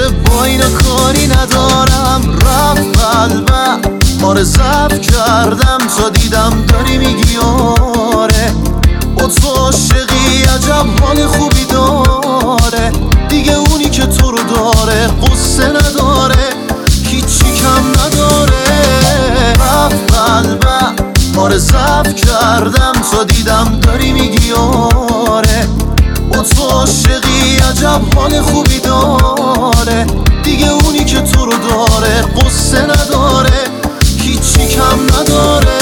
با اینا کاری ندارم. رفت قلبم آره ضعف کردم تا دیدم داری میگی آره با تو عاشقی عجب حال خوبی داره. دیگه اونی که تو رو داره قصه نداره هیچی کم نداره. رفت قلبم آره ضعف کردم تا دیدم داری میگی آره با تو عاشقی عجب حال خوبی داره. دیگه اونی که تو رو داره قصه نداره هیچی کم نداره.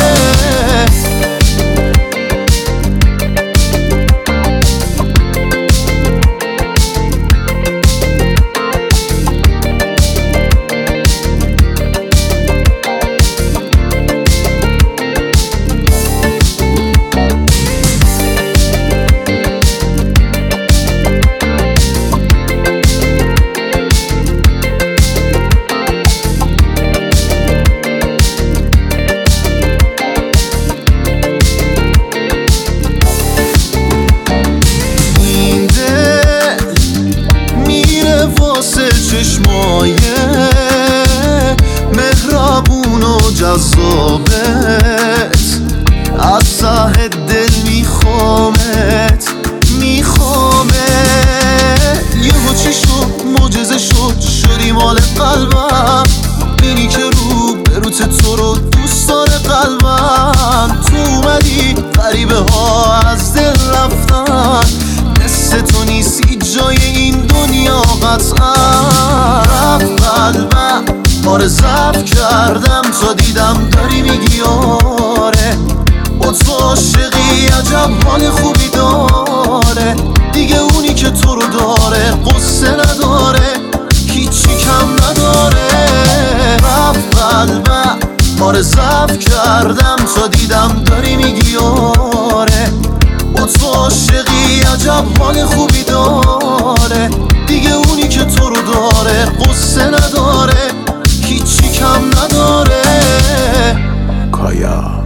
واسه چشمای مهربون و جذابت از ته دل میخوامت یهو چی شد معجزه شدی مال قلبم. اینی که روبروت تو رو دوست داره قلبم. تو اومدی غریبه ها از دل رفتن مثل تو نیست جای این دنیا قطعا. رفت قلبم آره ضعف کردم تا دیدم داری میگی آره با تو عاشقی عجب حال خوبی داره. دیگه اونی که تو رو داره قصه نداره هیچی کم نداره. رفت قلبم آره ضعف کردم تا دیدم داری میگی آره با تو عاشقی عجب حال خوبی داره. دیگه اونی که تو رو داره قصه نداره هیچی کم نداره. کایا